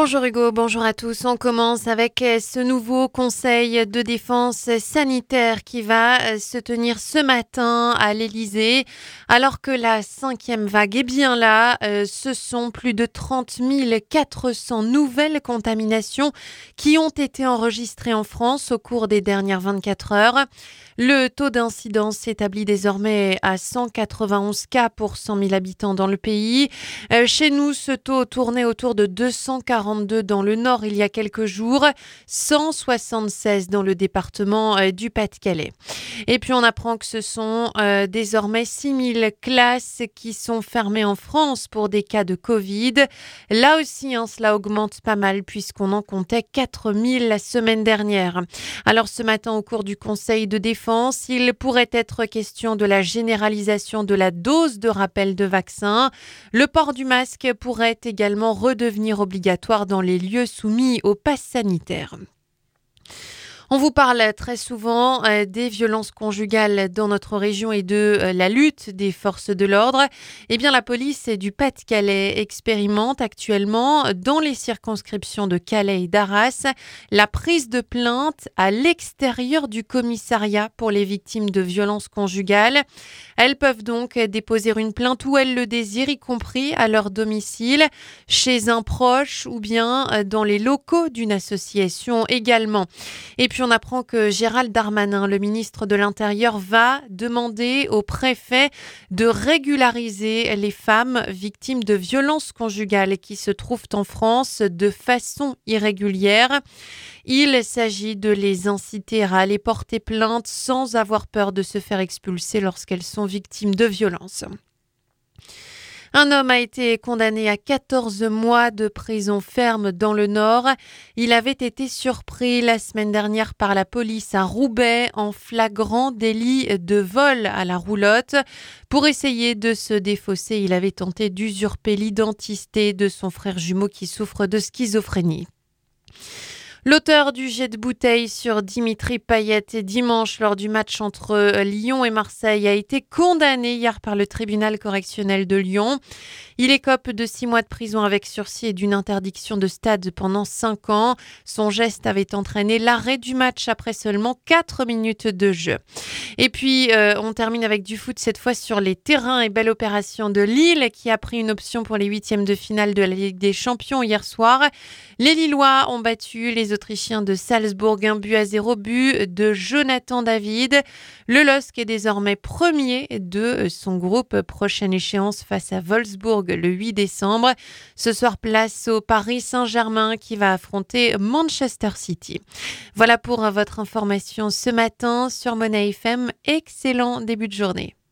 Bonjour Hugo, bonjour à tous. On commence avec ce nouveau conseil de défense sanitaire qui va se tenir ce matin à l'Elysée. Alors que la 5e vague est bien là, ce sont plus de 30 400 nouvelles contaminations qui ont été enregistrées en France au cours des dernières 24 heures. Le taux d'incidence s'établit désormais à 191 cas pour 100 000 habitants dans le pays. Chez nous, ce taux tournait autour de 242 dans le nord il y a quelques jours, 176 dans le département du Pas-de-Calais. Et puis on apprend que ce sont désormais 6000 classes qui sont fermées en France pour des cas de Covid. Là aussi, cela augmente pas mal puisqu'on en comptait 4000 la semaine dernière. Alors ce matin, au cours du Conseil de défense, il pourrait être question de la généralisation de la dose de rappel de vaccin. Le port du masque pourrait également redevenir obligatoire dans les lieux soumis au pass sanitaire. On vous parle très souvent des violences conjugales dans notre région et de la lutte des forces de l'ordre. Eh bien, la police du Pas-de-Calais expérimente actuellement dans les circonscriptions de Calais et d'Arras la prise de plainte à l'extérieur du commissariat pour les victimes de violences conjugales. Elles peuvent donc déposer une plainte où elles le désirent, y compris à leur domicile, chez un proche ou bien dans les locaux d'une association également. Et puis on apprend que Gérald Darmanin, le ministre de l'Intérieur, va demander au préfet de régulariser les femmes victimes de violences conjugales qui se trouvent en France de façon irrégulière. Il s'agit de les inciter à aller porter plainte sans avoir peur de se faire expulser lorsqu'elles sont victimes de violences. Un homme a été condamné à 14 mois de prison ferme dans le Nord. Il avait été surpris la semaine dernière par la police à Roubaix en flagrant délit de vol à la roulotte. Pour essayer de se défausser, il avait tenté d'usurper l'identité de son frère jumeau qui souffre de schizophrénie. L'auteur du jet de bouteille sur Dimitri Payet dimanche lors du match entre Lyon et Marseille a été condamné hier par le tribunal correctionnel de Lyon. Il écope de 6 mois de prison avec sursis et d'une interdiction de stade pendant 5 ans. Son geste avait entraîné l'arrêt du match après seulement 4 minutes de jeu. Et puis, on termine avec du foot, cette fois sur les terrains et belle opération de Lille qui a pris une option pour les 8e de finale de la Ligue des Champions hier soir. Les Lillois ont battu les Autrichiens de Salzbourg, 1-0, but de Jonathan David. Le LOSC est désormais premier de son groupe. Prochaine échéance face à Wolfsburg le 8 décembre. Ce soir, place au Paris Saint-Germain qui va affronter Manchester City. Voilà pour votre information ce matin sur Monnaie FM. Excellent début de journée.